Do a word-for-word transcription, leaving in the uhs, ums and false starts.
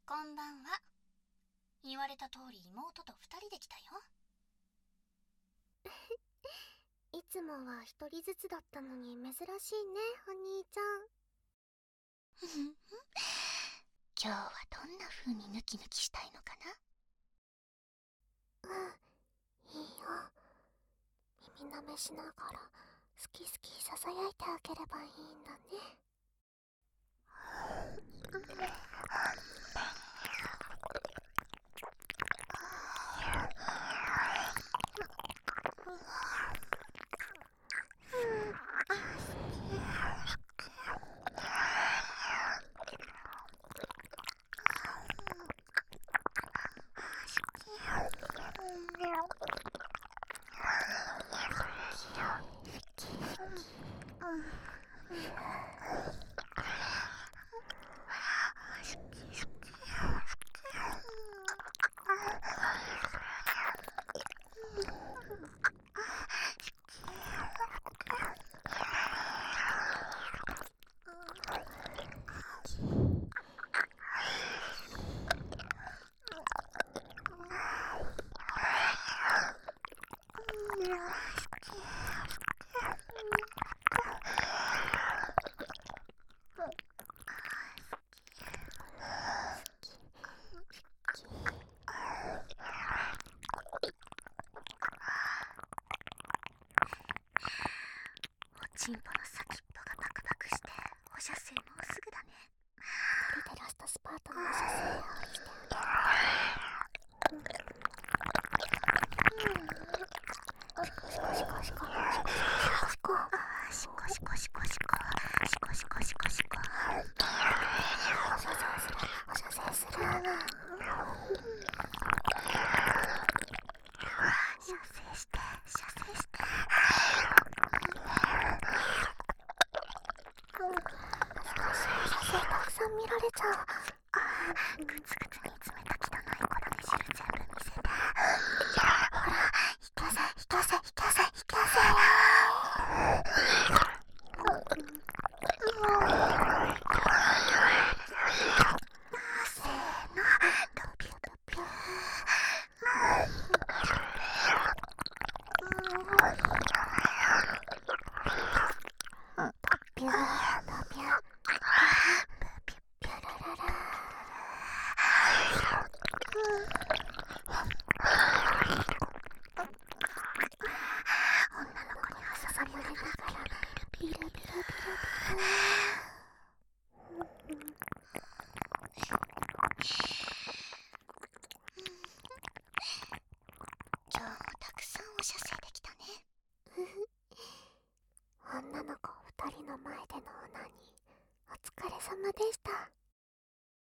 こんばんは。言われた通り妹と二人で来たよ。 いつもは一人ずつだったのに珍しいね、お兄ちゃん。 今日はどんな風にヌキヌキしたいのかな。うん、いいよ。耳舐めしながら好き好きささやいてあげればいいんだね。 チンポの先っぽがバクバクして放射線もうすぐだね。 これでラストスパートの放射線用意してあげる。シコシコシコシコシコシコシコシコシコシコシコシコシコシコ放射線する放射線する。 射精して射精して。 たくさん見られちゃう。 あー、グツグツに詰めた汚いコラメ汁全部見せて。ほら、引き寄せ引き寄せ引き寄せ引き寄せよせーの、ドビュドビュドビュドビュ今日もたくさんお射精できたね。 女の子二人の前でのオナニーお疲れ様でした。